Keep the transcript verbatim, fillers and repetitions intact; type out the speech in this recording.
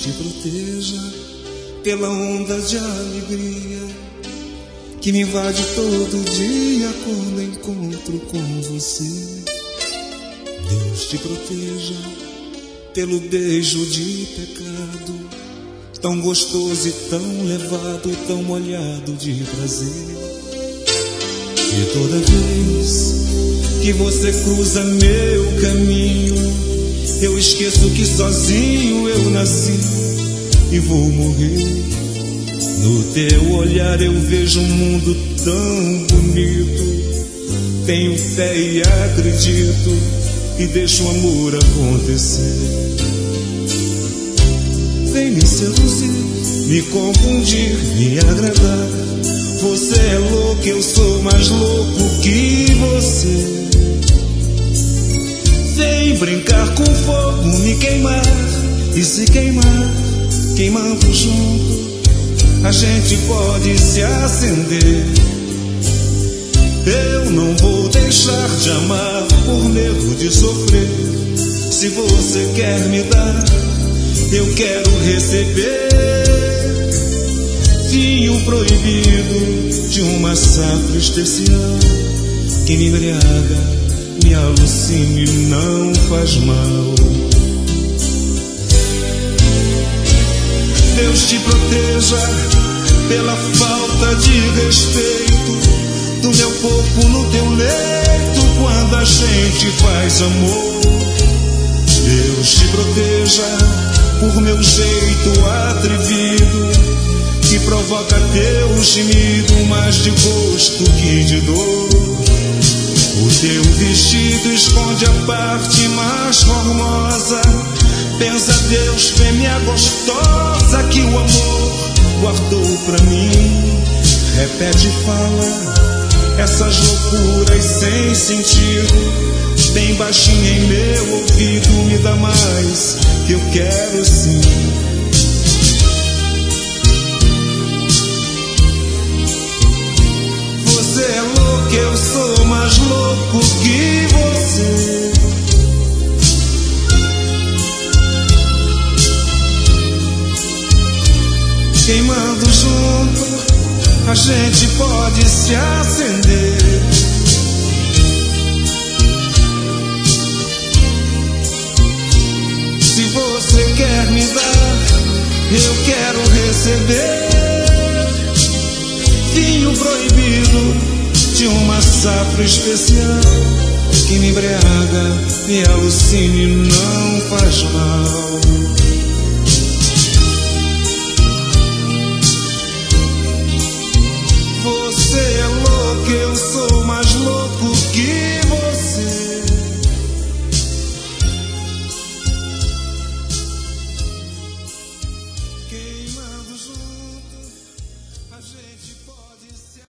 te proteja pela onda de alegria que me invade todo dia quando encontro com você. Deus te proteja pelo beijo de pecado, tão gostoso e tão levado e tão molhado de prazer. E toda vez que você cruza meu caminho, eu esqueço que sozinho eu nasci e vou morrer. No teu olhar eu vejo um mundo tão bonito, tenho fé e acredito e deixo o amor acontecer. Vem me seduzir, me confundir, me agradar. Você é louco, eu sou mais louco que você. Vem brincar com fogo, me queimar e se queimar, queimando junto, a gente pode se acender. Eu não vou deixar de amar por medo de sofrer. Se você quer me dar, eu quero receber. Vinho proibido de uma safra especial que me embriaga, me alucina e não faz mal. Deus te proteja pela falta de respeito do meu corpo no teu leito quando a gente faz amor. Deus te proteja por meu jeito atrevido que provoca teu gemido mais de gosto que de dor. O teu vestido esconde a parte mais formosa. Pensa Deus, fêmea gostosa que o amor guardou pra mim. Repete e fala essas loucuras sem sentido, bem baixinho em meu ouvido, me dá mais que eu quero sim. Você é louco, eu sou mais louco que você. Queimando junto, a gente pode se acender. Se você quer me dar, eu quero receber. Vinho proibido de uma safra especial que me embriaga, me alucina e não faz mal.